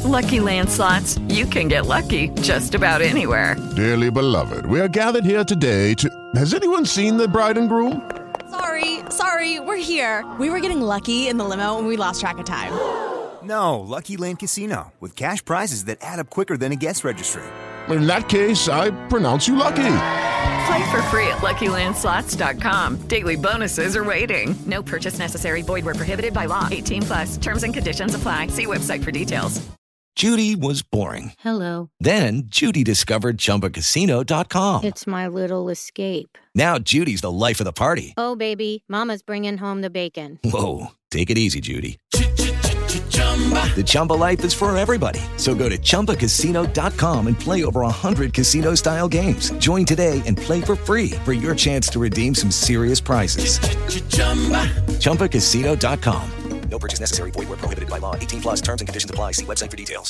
Lucky Land Slots, you can get lucky just about anywhere. Dearly beloved, we are gathered here today to... Has anyone seen the bride and groom? Sorry, we're here. We were getting lucky in the limo and we lost track of time. No, Lucky Land Casino, with cash prizes that add up quicker than a guest registry. In that case, I pronounce you lucky. Play for free at LuckyLandSlots.com. Daily bonuses are waiting. No purchase necessary. Void where prohibited by law. 18+. Terms and conditions apply. See website for details. Judy was boring. Hello. Then Judy discovered ChumbaCasino.com. It's my little escape. Now Judy's the life of the party. Oh, baby, mama's bringing home the bacon. Whoa, take it easy, Judy. The Chumba life is for everybody. So go to ChumbaCasino.com and play over 100 casino-style games. Join today and play for free for your chance to redeem some serious prizes. ChumbaCasino.com. No purchase necessary. Void where prohibited by law. 18+. Terms and conditions apply. See website for details.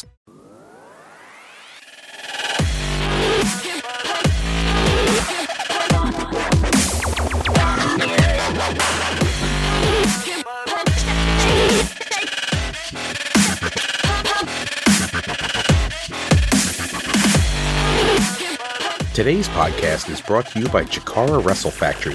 Today's podcast is brought to you by Chikara Wrestle Factory,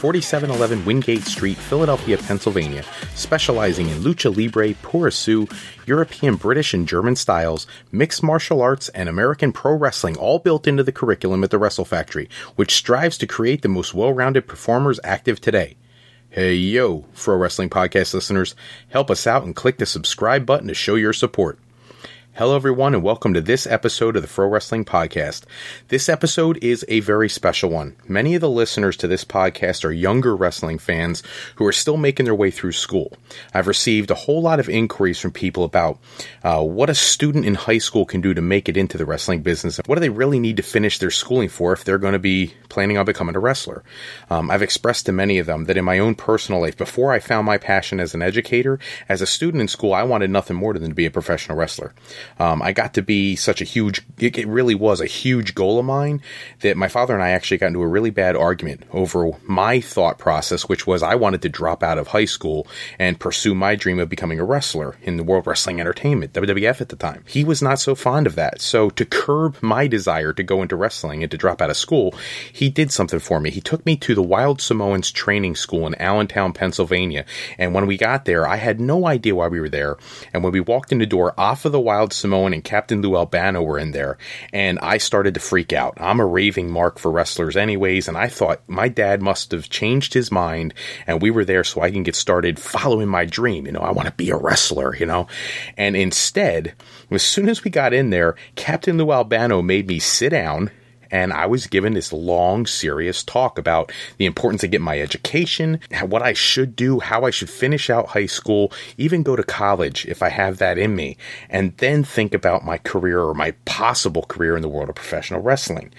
4711 Wingate Street, Philadelphia, Pennsylvania, specializing in lucha libre, puroresu, European, British, and German styles, mixed martial arts, and American pro wrestling, all built into the curriculum at the Wrestle Factory, which strives to create the most well-rounded performers active today. Hey yo, Pro Wrestling Podcast listeners, help us out and click the subscribe button to show your support. Hello everyone and welcome to this episode of the Pro Wrestling Podcast. This episode is a very special one. Many of the listeners to this podcast are younger wrestling fans who are still making their way through school. I've received a whole lot of inquiries from people about what a student in high school can do to make it into the wrestling business. What do they really need to finish their schooling for if they're going to be planning on becoming a wrestler? I've expressed to many of them that in my own personal life, before I found my passion as an educator, as a student in school, I wanted nothing more than to be a professional wrestler. I got to be such a huge, it really was a huge goal of mine that my father and I actually got into a really bad argument over my thought process, which was I wanted to drop out of high school and pursue my dream of becoming a wrestler in the World Wrestling Entertainment, WWF at the time. He was not so fond of that. So to curb my desire to go into wrestling and to drop out of school, he did something for me. He took me to the Wild Samoans training school in Allentown, Pennsylvania. And when we got there, I had no idea why we were there. And when we walked in the door, off of the Wild Samoan and Captain Lou Albano were in there, and I started to freak out. I'm a raving mark for wrestlers anyways, and I thought my dad must have changed his mind, and we were there so I can get started following my dream. I want to be a wrestler, And instead, as soon as we got in there, Captain Lou Albano made me sit down, and I was given this long, serious talk about the importance of getting my education, what I should do, how I should finish out high school, even go to college if I have that in me, and then think about my career or my possible career in the world of professional wrestling.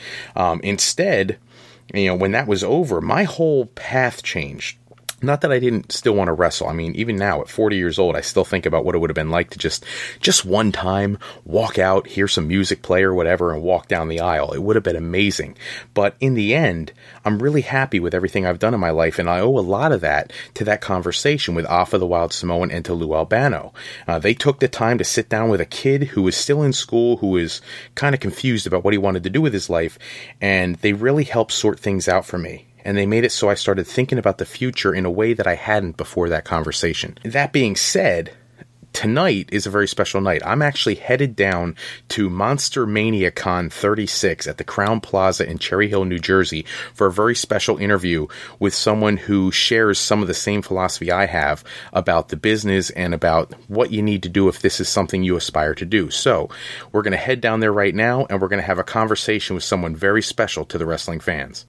Instead, when that was over, my whole path changed. Not that I didn't still want to wrestle. I mean, even now at 40 years old, I still think about what it would have been like to just one time walk out, hear some music play or whatever, and walk down the aisle. It would have been amazing. But in the end, I'm really happy with everything I've done in my life, and I owe a lot of that to that conversation with Afa the Wild Samoan and to Lou Albano. They took the time to sit down with a kid who was still in school, who was kind of confused about what he wanted to do with his life, and they really helped sort things out for me. And they made it so I started thinking about the future in a way that I hadn't before that conversation. That being said, tonight is a very special night. I'm actually headed down to Monster Mania Con 36 at the Crowne Plaza in Cherry Hill, New Jersey for a very special interview with someone who shares some of the same philosophy I have about the business and about what you need to do if this is something you aspire to do. So we're going to head down there right now, and we're going to have a conversation with someone very special to the wrestling fans.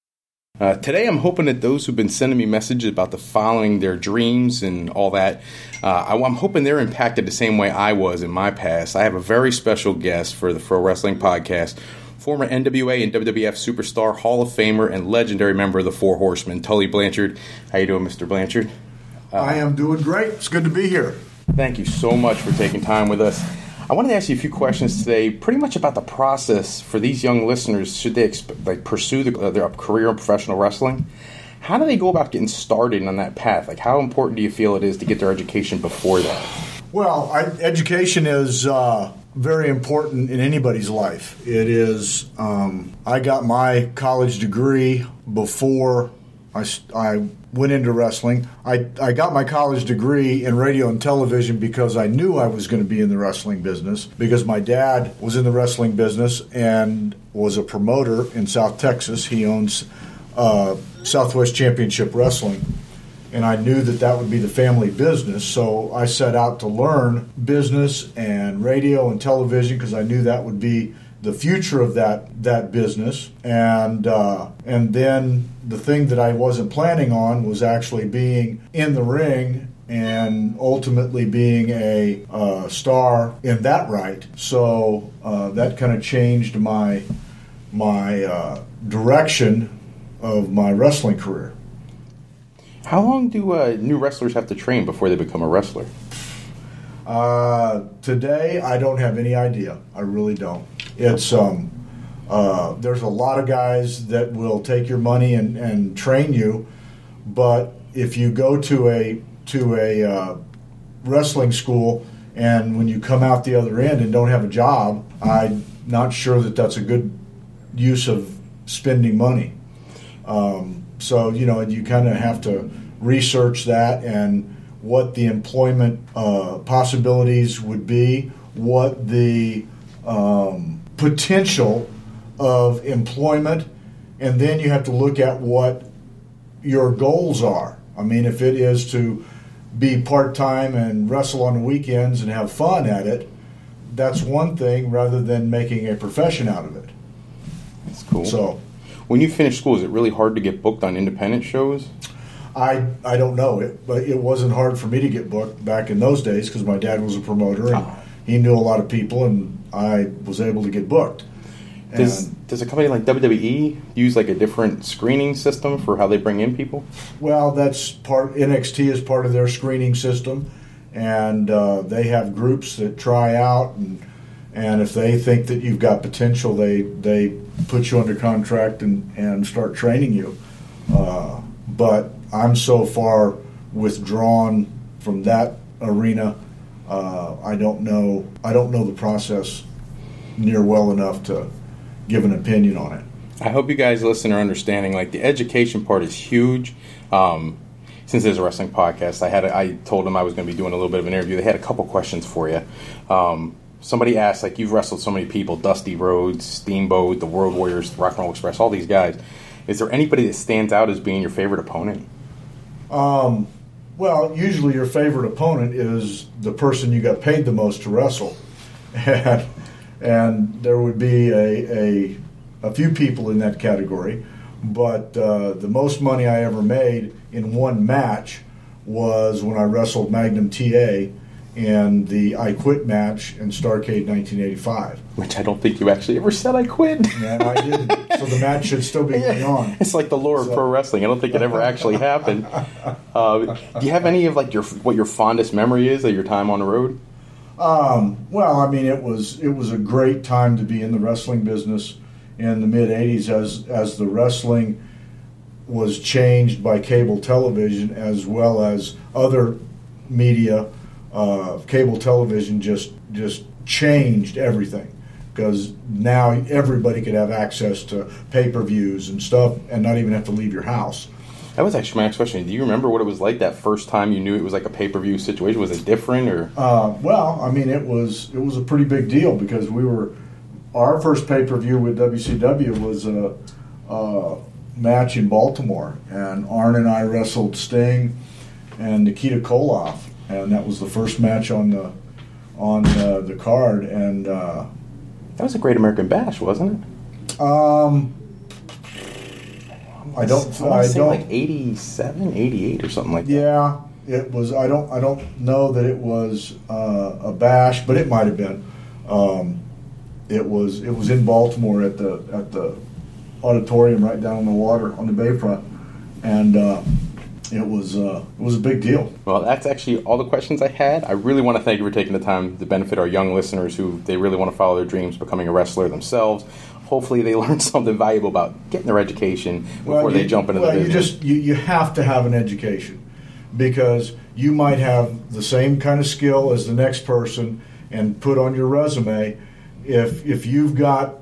Today I'm hoping that those who've been sending me messages about the following their dreams and all that, I'm hoping they're impacted the same way I was in my past. I have a very special guest for the Pro Wrestling Podcast, former NWA and WWF superstar, Hall of Famer, and legendary member of the Four Horsemen, Tully Blanchard. How you doing, Mr. Blanchard? I am doing great. It's good to be here. Thank you so much for taking time with us. I wanted to ask you a few questions today, pretty much about the process for these young listeners. Should they pursue their career in professional wrestling? How do they go about getting started on that path? How important do you feel it is to get their education before that? Well, education is very important in anybody's life. It is, I got my college degree before I went into wrestling. I got my college degree in radio and television because I knew I was going to be in the wrestling business, because my dad was in the wrestling business and was a promoter in South Texas. He owns Southwest Championship Wrestling. And I knew that would be the family business, so I set out to learn business and radio and television because I knew that would be the future of that business. And then the thing that I wasn't planning on was actually being in the ring and ultimately being a star in that right. So that kind of changed my direction of my wrestling career. How long do new wrestlers have to train before they become a wrestler? Today, I don't have any idea. I really don't. It's there's a lot of guys that will take your money and train you, but if you go to a wrestling school and when you come out the other end and don't have a job, I'm not sure that that's a good use of spending money. So, you kind of have to research that and what the employment possibilities would be, what the potential of employment, and then you have to look at what your goals are. I mean, if it is to be part-time and wrestle on the weekends and have fun at it, that's one thing rather than making a profession out of it. That's cool. So, when you finish school, is it really hard to get booked on independent shows? I don't know, but it wasn't hard for me to get booked back in those days because my dad was a promoter and he knew a lot of people, and I was able to get booked. Does a company like WWE use like a different screening system for how they bring in people? Well, that's NXT is part of their screening system, and they have groups that try out, and if they think that you've got potential, they put you under contract and start training you. But I'm so far withdrawn from that arena. I don't know the process near well enough to give an opinion on it. I hope you guys listen are understanding. Like, the education part is huge. Since there's a wrestling podcast, I told them I was going to be doing a little bit of an interview. They had a couple questions for you. Somebody asked, like, you've wrestled so many people, Dusty Rhodes, Steamboat, the World Warriors, Rock and Roll Express, all these guys. Is there anybody that stands out as being your favorite opponent? Well, usually your favorite opponent is the person you got paid the most to wrestle. And there would be a few people in that category. But the most money I ever made in one match was when I wrestled Magnum TA in the I Quit match in Starrcade 1985. Which I don't think you actually ever said I quit. And I didn't. So the match should still be going on. It's like the lore of pro wrestling. I don't think it ever actually happened. Do you have any of like what your fondest memory is of your time on the road? Well, I mean, it was a great time to be in the wrestling business in the mid-'80s as the wrestling was changed by cable television as well as other media. Cable television just changed everything because now everybody could have access to pay-per-views and stuff and not even have to leave your house. That was actually my next question. Do you remember what it was like that first time you knew it was like a pay-per-view situation? Was it different or? Well, I mean, it was a pretty big deal because our first pay-per-view with WCW was a match in Baltimore, and Arn and I wrestled Sting and Nikita Koloff, and that was the first match on the card, and that was a Great American Bash, wasn't it? I don't like 87, 88 or something like that. Yeah, it was. I don't know that it was a bash, but it might have been. It was in Baltimore at the auditorium right down on the water on the bayfront, and it was a big deal. Well, that's actually all the questions I had. I really want to thank you for taking the time to benefit our young listeners who they really want to follow their dreams, becoming a wrestler themselves. Hopefully they learn something valuable about getting their education before they jump into the business. You have to have an education because you might have the same kind of skill as the next person and put on your resume. If you've got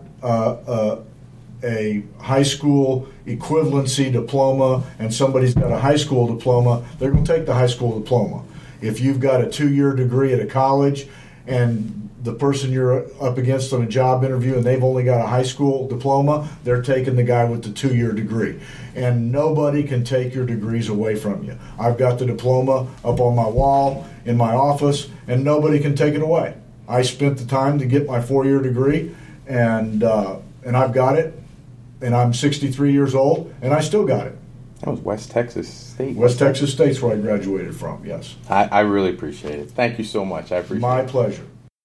a high school equivalency diploma and somebody's got a high school diploma, they're going to take the high school diploma. If you've got a 2-year degree at a college and the person you're up against on a job interview and they've only got a high school diploma, they're taking the guy with the 2-year degree. And nobody can take your degrees away from you. I've got the diploma up on my wall in my office, and nobody can take it away. I spent the time to get my 4-year degree, and I've got it. And I'm 63 years old, and I still got it. That was West Texas State. West Texas State's where I graduated from, yes. I really appreciate it. Thank you so much. I appreciate it. My pleasure.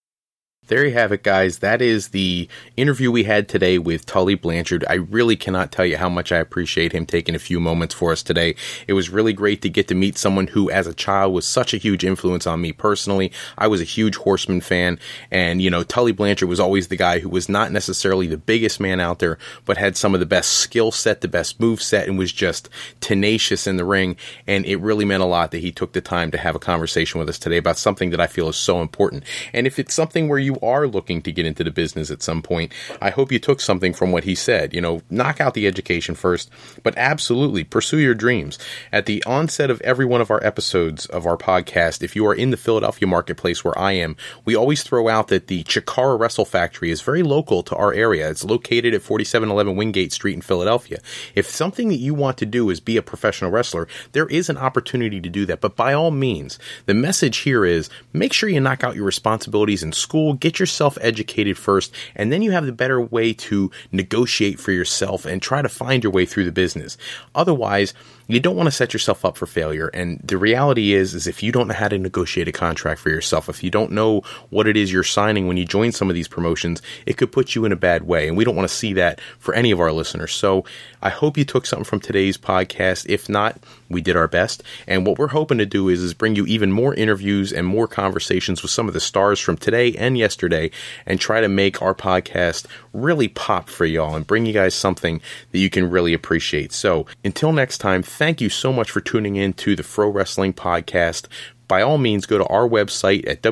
There you have it, guys. That is the interview we had today with Tully Blanchard. I really cannot tell you how much I appreciate him taking a few moments for us today. It was really great to get to meet someone who, as a child, was such a huge influence on me personally. I was a huge Horseman fan, and, Tully Blanchard was always the guy who was not necessarily the biggest man out there, but had some of the best skill set, the best move set, and was just tenacious in the ring, and it really meant a lot that he took the time to have a conversation with us today about something that I feel is so important. And if it's something where you are looking to get into the business at some point, I hope you took something from what he said. Knock out the education first, but absolutely pursue your dreams. At the onset of every one of our episodes of our podcast, if you are in the Philadelphia marketplace where I am, we always throw out that the Chikara Wrestle Factory is very local to our area. It's located at 4711 Wingate Street in Philadelphia. If something that you want to do is be a professional wrestler, there is an opportunity to do that. But by all means, the message here is make sure you knock out your responsibilities in school, get yourself educated first, and then you have the better way to negotiate for yourself and try to find your way through the business. Otherwise, you don't want to set yourself up for failure. And the reality is if you don't know how to negotiate a contract for yourself, if you don't know what it is you're signing when you join some of these promotions, it could put you in a bad way. And we don't want to see that for any of our listeners. So I hope you took something from today's podcast. If not, we did our best. And what we're hoping to do is bring you even more interviews and more conversations with some of the stars from today and yesterday, and try to make our podcast really pop for y'all and bring you guys something that you can really appreciate. So until next time, thank you so much for tuning in to the Fro Wrestling Podcast. By all means, go to our website at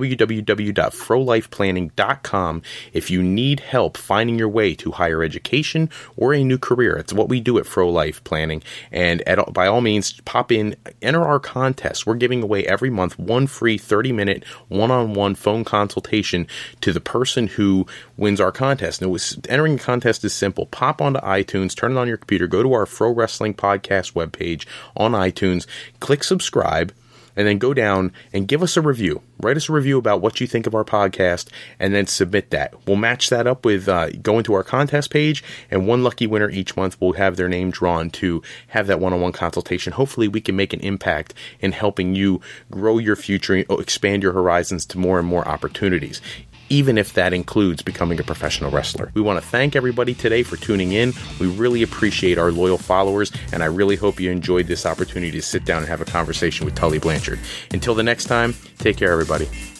www.frolifeplanning.com if you need help finding your way to higher education or a new career. It's what we do at Fro Life Planning. And by all means, pop in, enter our contest. We're giving away every month one free 30-minute one-on-one phone consultation to the person who wins our contest. Now, entering the contest is simple. Pop onto iTunes, turn it on your computer, go to our Fro Wrestling Podcast webpage on iTunes, click subscribe, and then go down and give us a review. Write us a review about what you think of our podcast, and then submit that. We'll match that up with going to our contest page, and one lucky winner each month will have their name drawn to have that one-on-one consultation. Hopefully we can make an impact in helping you grow your future, expand your horizons to more and more opportunities, even if that includes becoming a professional wrestler. We want to thank everybody today for tuning in. We really appreciate our loyal followers, and I really hope you enjoyed this opportunity to sit down and have a conversation with Tully Blanchard. Until the next time, take care, everybody.